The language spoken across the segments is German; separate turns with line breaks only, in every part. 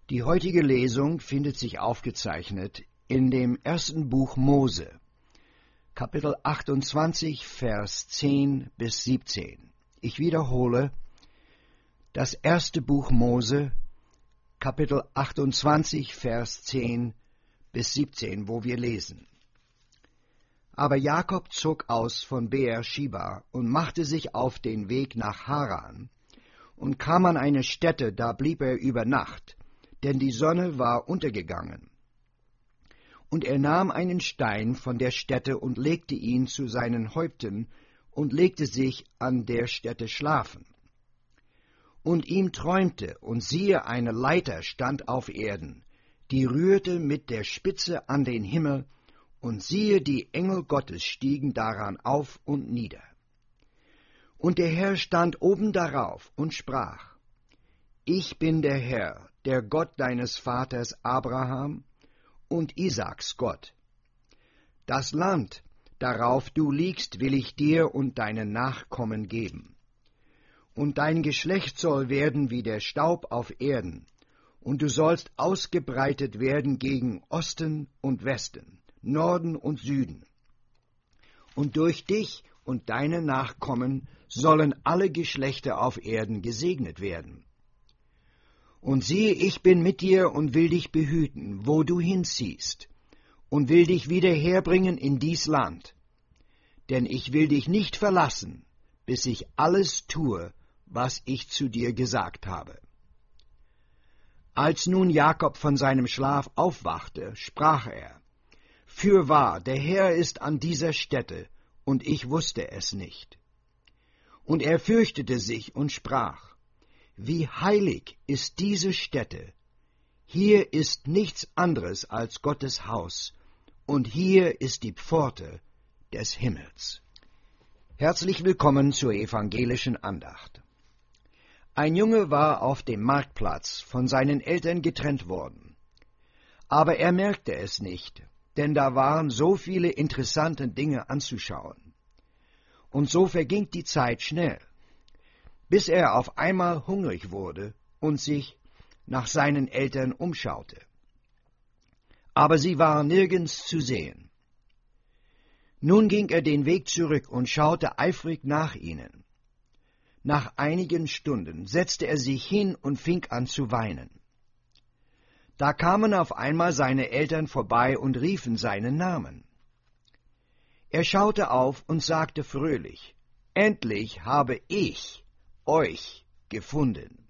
Die heutige Lesung findet sich aufgezeichnet in dem ersten Buch Mose, Kapitel 28, Vers 10 bis 17. Ich wiederhole, das erste Buch Mose, Kapitel 28, Vers 10 bis 17, wo wir lesen. Aber Jakob zog aus von Beer-Schiba und machte sich auf den Weg nach Haran und kam an eine Stätte, da blieb er über Nacht, denn die Sonne war untergegangen. Und er nahm einen Stein von der Stätte und legte ihn zu seinen Häupten und legte sich an der Stätte schlafen. Und ihm träumte, und siehe, eine Leiter stand auf Erden, die rührte mit der Spitze an den Himmel, und siehe, die Engel Gottes stiegen daran auf und nieder. Und der Herr stand oben darauf und sprach: Ich bin der Herr, der Gott deines Vaters Abraham und Isaaks Gott. Das Land, darauf du liegst, will ich dir und deinen Nachkommen geben. Und dein Geschlecht soll werden wie der Staub auf Erden, und du sollst ausgebreitet werden gegen Osten und Westen, Norden und Süden. Und durch dich und deine Nachkommen sollen alle Geschlechter auf Erden gesegnet werden. Und siehe, ich bin mit dir und will dich behüten, wo du hinziehst, und will dich wieder herbringen in dies Land. Denn ich will dich nicht verlassen, bis ich alles tue, was ich zu dir gesagt habe. Als nun Jakob von seinem Schlaf aufwachte, sprach er: Fürwahr, der Herr ist an dieser Stätte, und ich wusste es nicht. Und er fürchtete sich und sprach: Wie heilig ist diese Stätte! Hier ist nichts anderes als Gottes Haus, und hier ist die Pforte des Himmels. Herzlich willkommen zur evangelischen Andacht. Ein Junge war auf dem Marktplatz von seinen Eltern getrennt worden. Aber er merkte es nicht, denn da waren so viele interessante Dinge anzuschauen. Und so verging die Zeit schnell, bis er auf einmal hungrig wurde und sich nach seinen Eltern umschaute. Aber sie waren nirgends zu sehen. Nun ging er den Weg zurück und schaute eifrig nach ihnen. Nach einigen Stunden setzte er sich hin und fing an zu weinen. Da kamen auf einmal seine Eltern vorbei und riefen seinen Namen. Er schaute auf und sagte fröhlich: Endlich habe ich euch gefunden.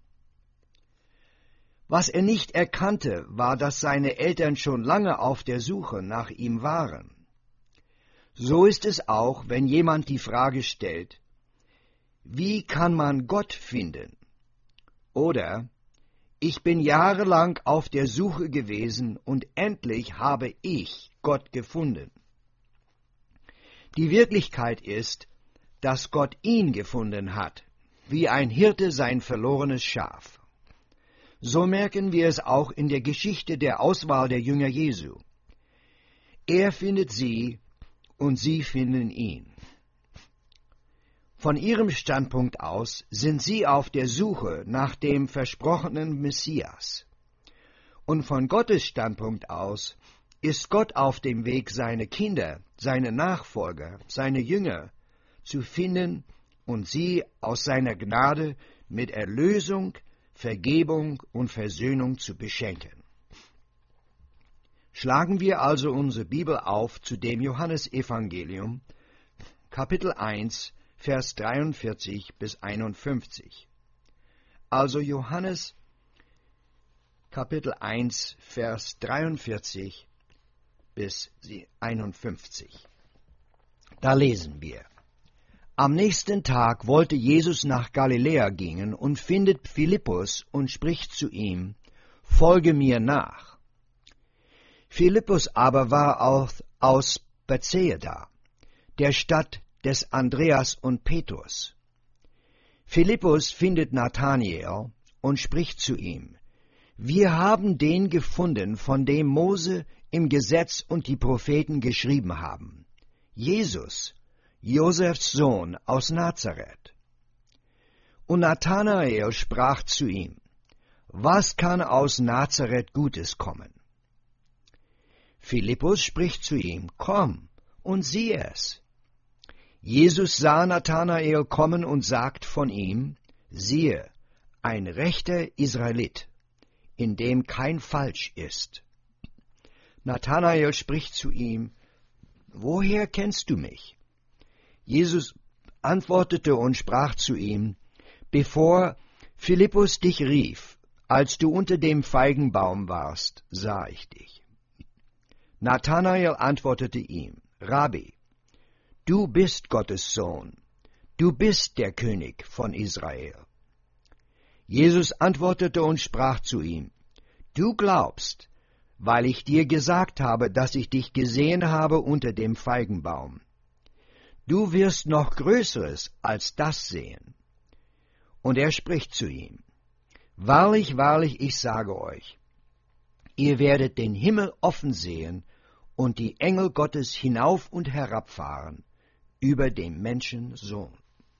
Was er nicht erkannte, war, dass seine Eltern schon lange auf der Suche nach ihm waren. So ist es auch, wenn jemand die Frage stellt: Wie kann man Gott finden? Oder: Ich bin jahrelang auf der Suche gewesen und endlich habe ich Gott gefunden. Die Wirklichkeit ist, dass Gott ihn gefunden hat, wie ein Hirte sein verlorenes Schaf. So merken wir es auch in der Geschichte der Auswahl der Jünger Jesu. Er findet sie und sie finden ihn. Von ihrem Standpunkt aus sind sie auf der Suche nach dem versprochenen Messias. Und von Gottes Standpunkt aus ist Gott auf dem Weg, seine Kinder, seine Nachfolger, seine Jünger zu finden und sie aus seiner Gnade mit Erlösung, Vergebung und Versöhnung zu beschenken. Schlagen wir also unsere Bibel auf zu dem Johannesevangelium, Kapitel 1, Vers 43 bis 51. Also Johannes, Kapitel 1, Vers 43 bis 51. Da lesen wir: Am nächsten Tag wollte Jesus nach Galiläa gehen und findet Philippus und spricht zu ihm: Folge mir nach. Philippus aber war aus Bethsaida, der Stadt des Andreas und Petrus. Philippus findet Nathanael und spricht zu ihm: Wir haben den gefunden, von dem Mose im Gesetz und die Propheten geschrieben haben, Jesus, Josefs Sohn aus Nazareth. Und Nathanael sprach zu ihm: was kann aus Nazareth Gutes kommen? Philippus spricht zu ihm, komm und sieh es. Jesus sah Nathanael kommen und sagt von ihm, siehe, ein rechter Israelit, in dem kein Falsch ist. Nathanael spricht zu ihm, woher kennst du mich? Jesus antwortete und sprach zu ihm, bevor Philippus dich rief, als du unter dem Feigenbaum warst, sah ich dich. Nathanael antwortete ihm, Rabbi, du bist Gottes Sohn, du bist der König von Israel. Jesus antwortete und sprach zu ihm, du glaubst, weil ich dir gesagt habe, dass ich dich gesehen habe unter dem Feigenbaum. Du wirst noch Größeres als das sehen. Und er spricht zu ihm, wahrlich, wahrlich, ich sage euch, ihr werdet den Himmel offen sehen und die Engel Gottes hinauf und herabfahren über dem Menschensohn.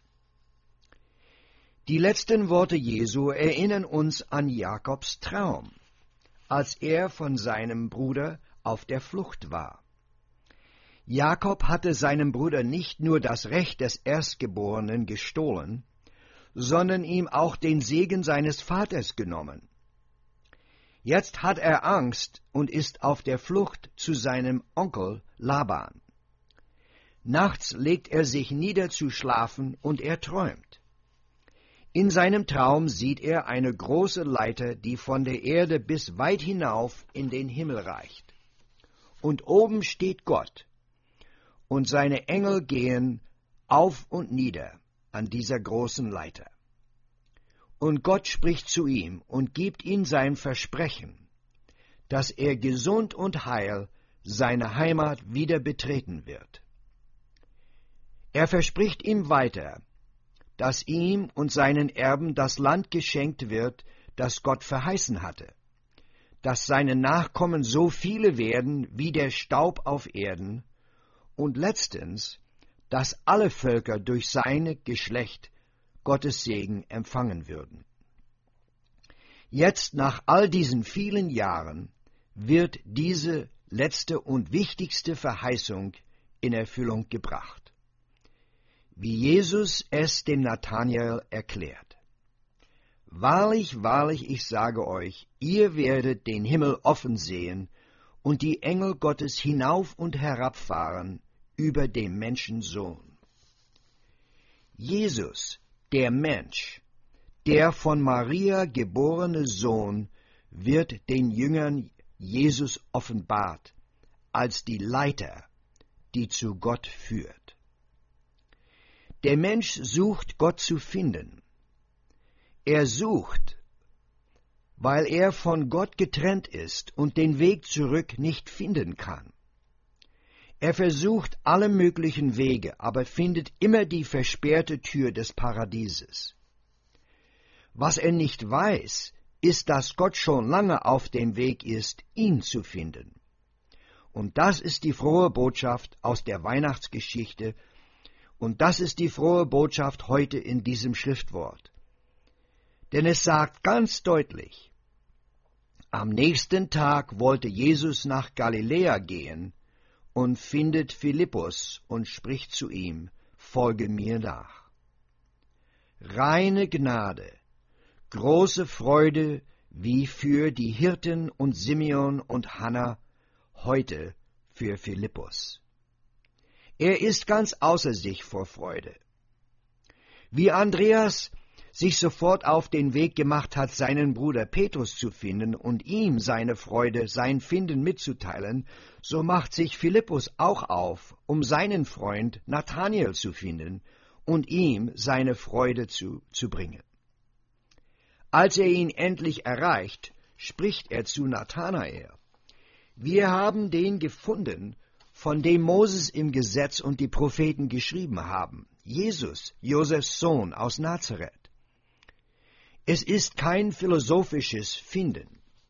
Die letzten Worte Jesu erinnern uns an Jakobs Traum, als er von seinem Bruder auf der Flucht war. Jakob hatte seinem Bruder nicht nur das Recht des Erstgeborenen gestohlen, sondern ihm auch den Segen seines Vaters genommen. Jetzt hat er Angst und ist auf der Flucht zu seinem Onkel Laban. Nachts legt er sich nieder zu schlafen und er träumt. In seinem Traum sieht er eine große Leiter, die von der Erde bis weit hinauf in den Himmel reicht. Und oben steht Gott, und seine Engel gehen auf und nieder an dieser großen Leiter. Und Gott spricht zu ihm und gibt ihm sein Versprechen, dass er gesund und heil seine Heimat wieder betreten wird. Er verspricht ihm weiter, dass ihm und seinen Erben das Land geschenkt wird, das Gott verheißen hatte, dass seine Nachkommen so viele werden wie der Staub auf Erden, und letztens, dass alle Völker durch sein Geschlecht Gottes Segen empfangen würden. Jetzt, nach all diesen vielen Jahren, wird diese letzte und wichtigste Verheißung in Erfüllung gebracht, wie Jesus es dem Nathanael erklärt. Wahrlich, wahrlich, ich sage euch, ihr werdet den Himmel offen sehen und die Engel Gottes hinauf und herabfahren über dem Menschensohn. Jesus, der Mensch, der von Maria geborene Sohn, wird den Jüngern Jesus offenbart als die Leiter, die zu Gott führt. Der Mensch sucht, Gott zu finden. Er sucht, weil er von Gott getrennt ist und den Weg zurück nicht finden kann. Er versucht alle möglichen Wege, aber findet immer die versperrte Tür des Paradieses. Was er nicht weiß, ist, dass Gott schon lange auf dem Weg ist, ihn zu finden. Und das ist die frohe Botschaft aus der Weihnachtsgeschichte, und das ist die frohe Botschaft heute in diesem Schriftwort. Denn es sagt ganz deutlich, am nächsten Tag wollte Jesus nach Galiläa gehen und findet Philippus und spricht zu ihm, folge mir nach. Reine Gnade, große Freude wie für die Hirten und Simeon und Hanna, heute für Philippus. Er ist ganz außer sich vor Freude. Wie Andreas sich sofort auf den Weg gemacht hat, seinen Bruder Petrus zu finden und ihm seine Freude, sein Finden mitzuteilen, so macht sich Philippus auch auf, um seinen Freund Nathanael zu finden und ihm seine Freude zu bringen. Als er ihn endlich erreicht, spricht er zu Nathanael: Wir haben den gefunden, von dem Moses im Gesetz und die Propheten geschrieben haben, Jesus, Josefs Sohn aus Nazareth. Es ist kein philosophisches Finden.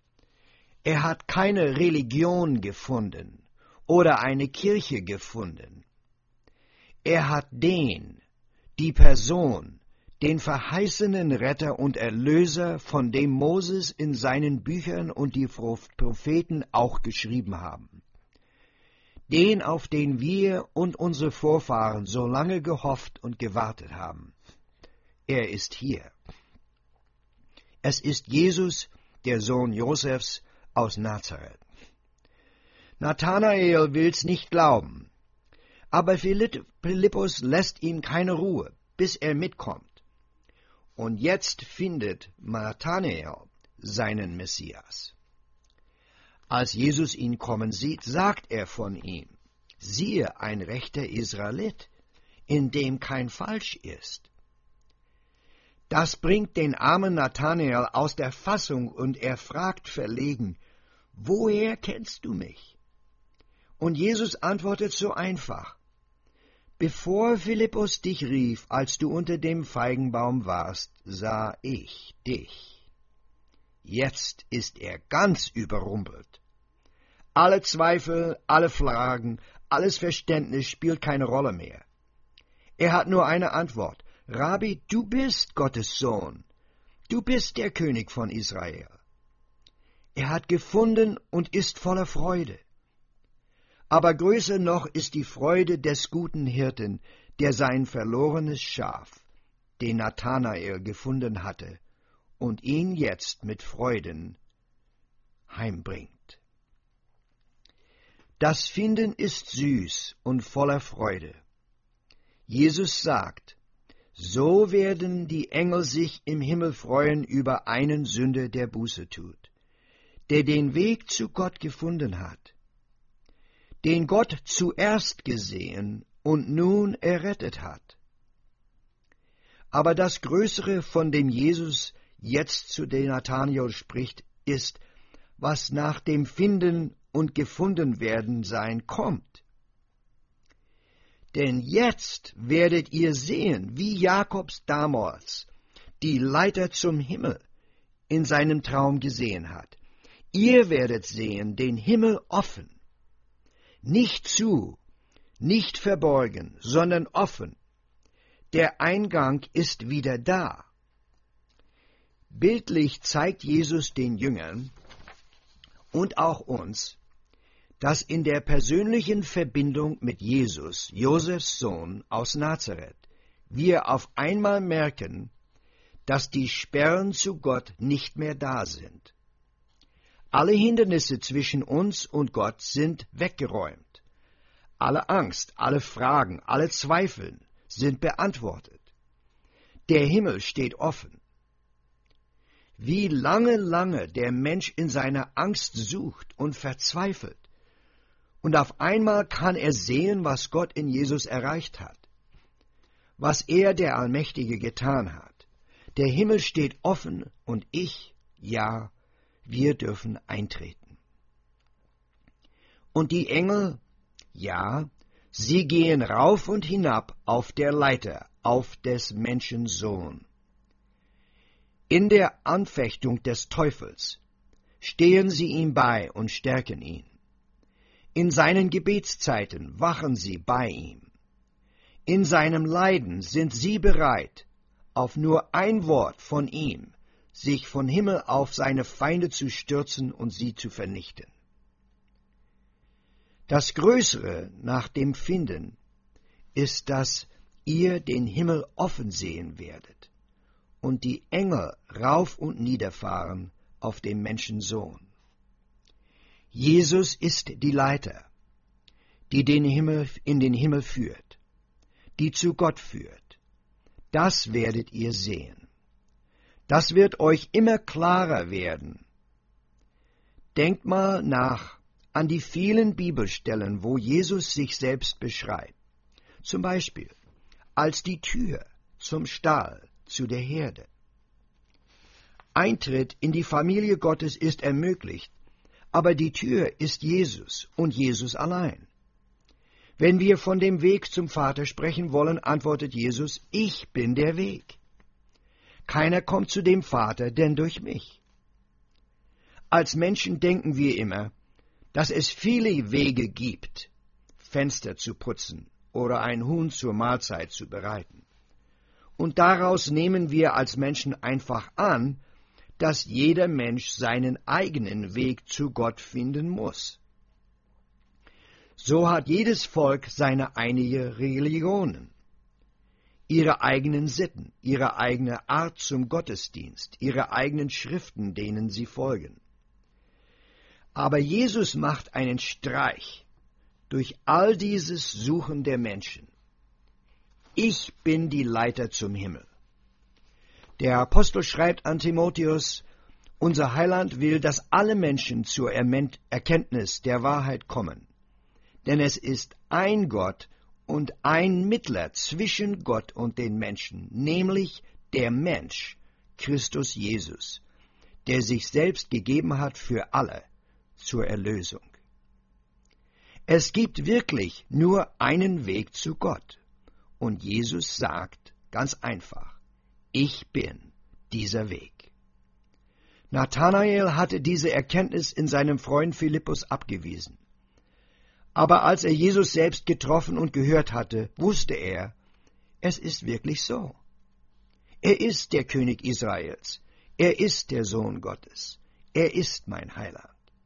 Er hat keine Religion gefunden oder eine Kirche gefunden. Er hat die Person, den verheißenen Retter und Erlöser, von dem Moses in seinen Büchern und die Propheten auch geschrieben haben. Den, auf den wir und unsere Vorfahren so lange gehofft und gewartet haben. Er ist hier. Es ist Jesus, der Sohn Josefs aus Nazareth. Nathanael will's nicht glauben, aber Philippus lässt ihm keine Ruhe, bis er mitkommt. Und jetzt findet Nathanael seinen Messias. Als Jesus ihn kommen sieht, sagt er von ihm: Siehe, ein rechter Israelit, in dem kein Falsch ist. Das bringt den armen Nathanael aus der Fassung und er fragt verlegen: Woher kennst du mich? Und Jesus antwortet so einfach: Bevor Philippus dich rief, als du unter dem Feigenbaum warst, sah ich dich. Jetzt ist er ganz überrumpelt. Alle Zweifel, alle Fragen, alles Verständnis spielt keine Rolle mehr. Er hat nur eine Antwort: Rabbi, du bist Gottes Sohn. Du bist der König von Israel. Er hat gefunden und ist voller Freude. Aber größer noch ist die Freude des guten Hirten, der sein verlorenes Schaf, den Nathanael gefunden hatte, und ihn jetzt mit Freuden heimbringt. Das Finden ist süß und voller Freude. Jesus sagt: So werden die Engel sich im Himmel freuen über einen Sünder, der Buße tut, der den Weg zu Gott gefunden hat, den Gott zuerst gesehen und nun errettet hat. Aber das Größere, von dem Jesus jetzt zu den Nathanael spricht, ist, was nach dem Finden und Gefundenwerden sein kommt. Denn jetzt werdet ihr sehen, wie Jakobs damals die Leiter zum Himmel in seinem Traum gesehen hat. Ihr werdet sehen den Himmel offen. Nicht zu, nicht verborgen, sondern offen. Der Eingang ist wieder da. Bildlich zeigt Jesus den Jüngern und auch uns, dass in der persönlichen Verbindung mit Jesus, Josefs Sohn aus Nazareth, wir auf einmal merken, dass die Sperren zu Gott nicht mehr da sind. Alle Hindernisse zwischen uns und Gott sind weggeräumt. Alle Angst, alle Fragen, alle Zweifel sind beantwortet. Der Himmel steht offen. Wie lange der Mensch in seiner Angst sucht und verzweifelt. Und auf einmal kann er sehen, was Gott in Jesus erreicht hat. Was er, der Allmächtige, getan hat. Der Himmel steht offen und wir dürfen eintreten. Und die Engel, sie gehen rauf und hinab auf der Leiter, auf des Menschen Sohn. In der Anfechtung des Teufels stehen sie ihm bei und stärken ihn. In seinen Gebetszeiten wachen sie bei ihm. In seinem Leiden sind sie bereit, auf nur ein Wort von ihm sich von Himmel auf seine Feinde zu stürzen und sie zu vernichten. Das Größere nach dem Finden ist, dass ihr den Himmel offen sehen werdet und die Engel rauf und niederfahren auf dem Menschensohn. Jesus ist die Leiter, die den Himmel in den Himmel führt, die zu Gott führt. Das werdet ihr sehen. Das wird euch immer klarer werden. Denkt mal nach an die vielen Bibelstellen, wo Jesus sich selbst beschreibt. Zum Beispiel als die Tür zum Stall, zu der Herde. Eintritt in die Familie Gottes ist ermöglicht, aber die Tür ist Jesus und Jesus allein. Wenn wir von dem Weg zum Vater sprechen wollen, antwortet Jesus: Ich bin der Weg. Keiner kommt zu dem Vater, denn durch mich. Als Menschen denken wir immer, dass es viele Wege gibt, Fenster zu putzen oder ein Huhn zur Mahlzeit zu bereiten. und daraus nehmen wir als Menschen einfach an, dass jeder Mensch seinen eigenen Weg zu Gott finden muss. So hat jedes Volk seine eigenen Religionen, ihre eigenen Sitten, ihre eigene Art zum Gottesdienst, ihre eigenen Schriften, denen sie folgen. Aber Jesus macht einen Streich durch all dieses Suchen der Menschen. Ich bin die Leiter zum Himmel. Der Apostel schreibt an Timotheus, unser Heiland will, dass alle Menschen zur Erkenntnis der Wahrheit kommen. Denn es ist ein Gott und ein Mittler zwischen Gott und den Menschen, nämlich der Mensch, Christus Jesus, der sich selbst gegeben hat für alle zur Erlösung. Es gibt wirklich nur einen Weg zu Gott. Und Jesus sagt ganz einfach, ich bin dieser Weg. Nathanael hatte diese Erkenntnis in seinem Freund Philippus abgewiesen. Aber als er Jesus selbst getroffen und gehört hatte, wusste er, es ist wirklich so. Er ist der König Israels. Er ist der Sohn Gottes. Er ist mein Heiland.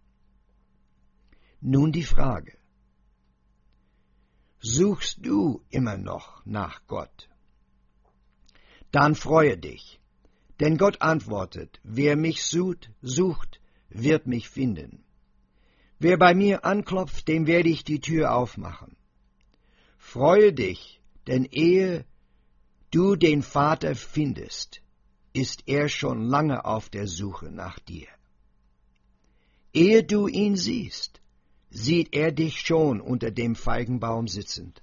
Nun die Frage. Suchst du immer noch nach Gott? Dann freue dich, denn Gott antwortet, wer mich sucht, wird mich finden. Wer bei mir anklopft, dem werde ich die Tür aufmachen. Freue dich, denn ehe du den Vater findest, ist er schon lange auf der Suche nach dir. Ehe du ihn siehst, sieht er dich schon unter dem Feigenbaum sitzend.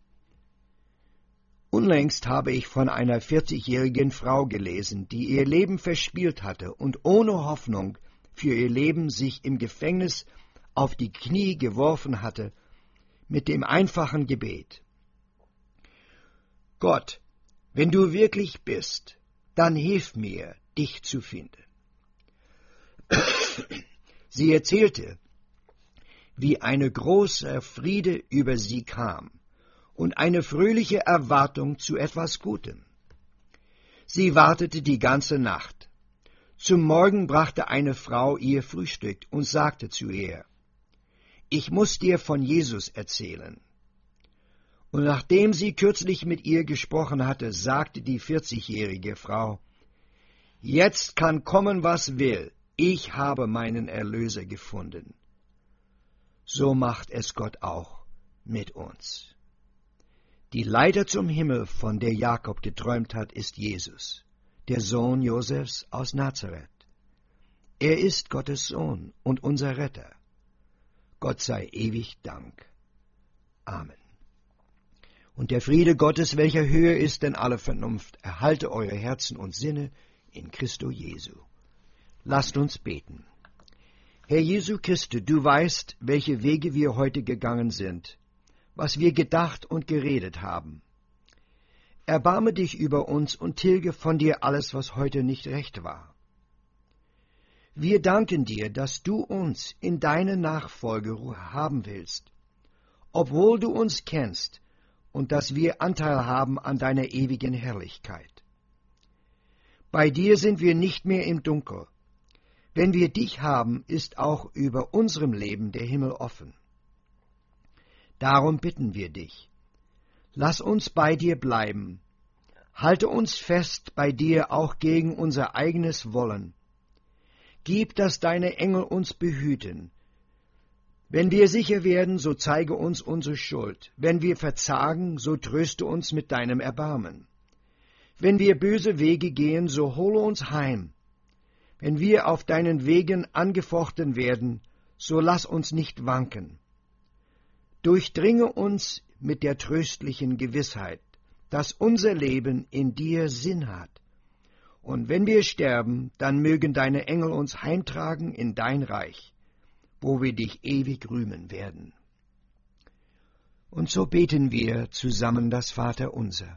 Unlängst habe ich von einer 40-jährigen Frau gelesen, die ihr Leben verspielt hatte und ohne Hoffnung für ihr Leben sich im Gefängnis auf die Knie geworfen hatte, mit dem einfachen Gebet. Gott, wenn du wirklich bist, dann hilf mir, dich zu finden. Sie erzählte, wie eine große Friede über sie kam und eine fröhliche Erwartung zu etwas Gutem. Sie wartete die ganze Nacht. Zum Morgen brachte eine Frau ihr Frühstück und sagte zu ihr, ich muss dir von Jesus erzählen. Und nachdem sie kürzlich mit ihr gesprochen hatte, sagte die 40-jährige Frau, jetzt kann kommen, was will, ich habe meinen Erlöser gefunden. So macht es Gott auch mit uns. Die Leiter zum Himmel, von der Jakob geträumt hat, ist Jesus, der Sohn Josefs aus Nazareth. Er ist Gottes Sohn und unser Retter. Gott sei ewig Dank. Amen. Und der Friede Gottes, welcher höher ist denn alle Vernunft, erhalte eure Herzen und Sinne in Christo Jesu. Lasst uns beten. Herr Jesu Christe, du weißt, welche Wege wir heute gegangen sind, was wir gedacht und geredet haben. Erbarme dich über uns und tilge von dir alles, was heute nicht recht war. Wir danken dir, dass du uns in deine Nachfolge haben willst, obwohl du uns kennst und dass wir Anteil haben an deiner ewigen Herrlichkeit. Bei dir sind wir nicht mehr im Dunkel. Wenn wir dich haben, ist auch über unserem Leben der Himmel offen. Darum bitten wir dich, lass uns bei dir bleiben, halte uns fest bei dir auch gegen unser eigenes Wollen. Gib, dass deine Engel uns behüten. Wenn wir sicher werden, so zeige uns unsere Schuld. Wenn wir verzagen, so tröste uns mit deinem Erbarmen. Wenn wir böse Wege gehen, so hole uns heim. Wenn wir auf deinen Wegen angefochten werden, so lass uns nicht wanken. Durchdringe uns mit der tröstlichen Gewissheit, dass unser Leben in dir Sinn hat. Und wenn wir sterben, dann mögen deine Engel uns heimtragen in dein Reich, wo wir dich ewig rühmen werden. Und so beten wir zusammen das Vaterunser.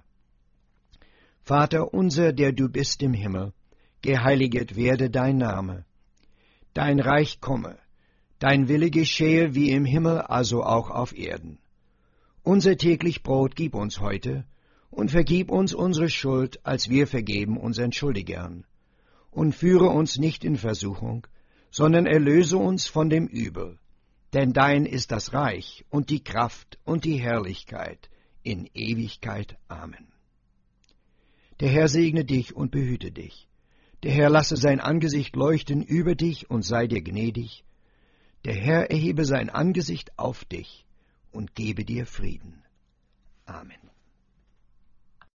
Vater unser, der du bist im Himmel, geheiliget werde dein Name. Dein Reich komme, dein Wille geschehe wie im Himmel, also auch auf Erden. Unser täglich Brot gib uns heute, Und vergib uns unsere Schuld, als wir vergeben unseren Schuldigern. Und führe uns nicht in Versuchung, sondern erlöse uns von dem Übel. Denn dein ist das Reich und die Kraft und die Herrlichkeit in Ewigkeit. Amen. Der Herr segne dich und behüte dich. Der Herr lasse sein Angesicht leuchten über dich und sei dir gnädig. Der Herr erhebe sein Angesicht auf dich und gebe dir Frieden. Amen.